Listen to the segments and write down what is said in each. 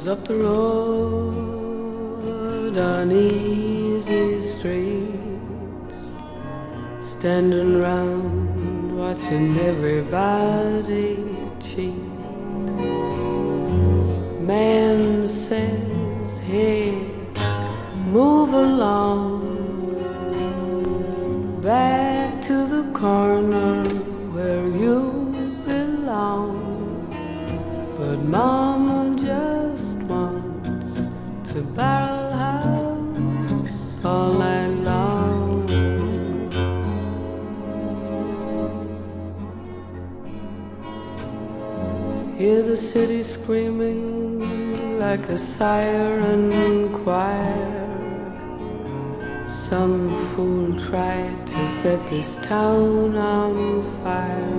up the road on easy streets, standing round watching everybody cheat. Man says, hey, move along back to the corner where you belong. But Mama just wants to barrel house all night long. Hear the city screaming like a siren choir. Some fool tried to set this town on fire.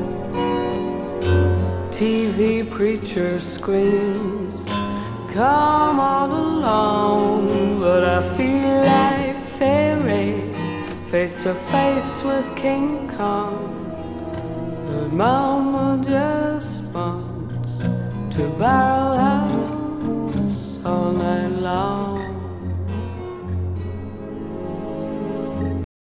TV preacher screams, come on along. But I feel like fairy, face to face with King Kong. But Mama just wants to barrel